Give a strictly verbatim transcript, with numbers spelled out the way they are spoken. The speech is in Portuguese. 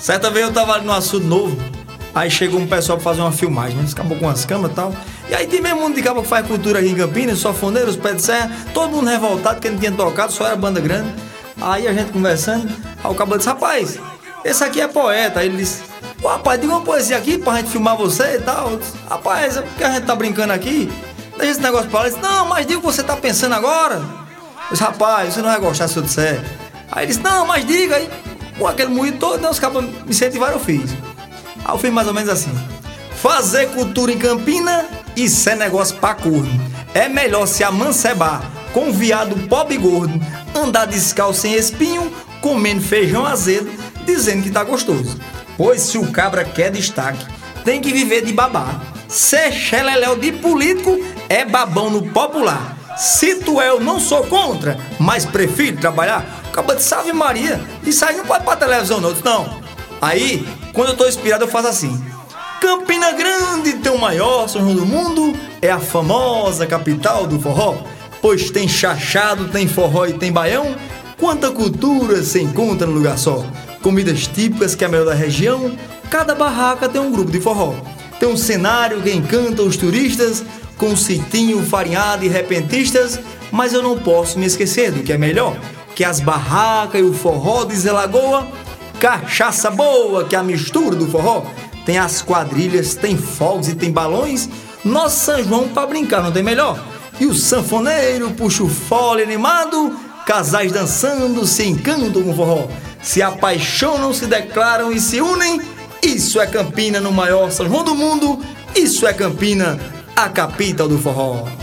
Certa vez eu tava ali no Açude Novo, aí chegou um pessoal pra fazer uma filmagem, né? Eles acabou com as câmeras e tal. E aí tem mesmo mundo de cabo que faz cultura aqui em Campinas, sofoneiros, pé de serra, todo mundo revoltado, que não tinha tocado, só era banda grande. Aí a gente conversando, aí o cabo disse, rapaz, esse aqui é poeta. Aí ele disse, pô, rapaz, diga uma poesia aqui pra gente filmar você e tal. Eu disse, rapaz, é porque a gente tá brincando aqui, deixa esse negócio pra lá. Ele disse, não, mas diga o que você tá pensando agora. Eu disse, rapaz, você não vai gostar se eu disser. Aí ele disse, não, mas diga aí. Pô, aquele moído todo, né, os cabos me incentivaram, eu fiz. Aí eu fiz mais ou menos assim. Fazer cultura em Campina, isso é negócio pra corno. É melhor se amancebar com viado pobre e gordo, andar descalço sem espinho, comendo feijão azedo, dizendo que tá gostoso. Pois se o cabra quer destaque, tem que viver de babá. Ser xeleléu de político é babão no popular. Se tu é, eu não sou contra, mas prefiro trabalhar. Acaba de Salve Maria, isso aí não pode ir pra televisão não, não. Aí, quando eu tô inspirado, eu faço assim. Campina Grande, teu maior São João do mundo, é a famosa capital do forró. Pois tem chachado, tem forró e tem baião. Quanta cultura se encontra num lugar só. Comidas típicas que é a melhor da região. Cada barraca tem um grupo de forró. Tem um cenário que encanta os turistas, com um sitinho farinhado e repentistas. Mas eu não posso me esquecer do que é melhor, que as barracas e o forró de Zé Lagoa. Cachaça boa, que é a mistura do forró. Tem as quadrilhas, tem fogos e tem balões. Nosso São João pra brincar não tem melhor. E o sanfoneiro puxa o fole animado, casais dançando, se encantam com o forró. Se apaixonam, se declaram e se unem. Isso é Campina no maior São João do mundo. Isso é Campina, a capital do forró.